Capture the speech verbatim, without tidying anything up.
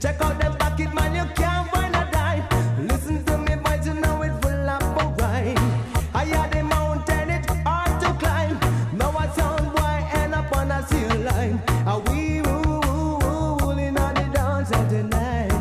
Check out them pocket, man, you can't find a dime. Listen to me, boys, you know it's full of a rhyme. I had the mountain, it's hard to climb. Now a sound boy end up on a seal line. Are we ruling on the dance tonight?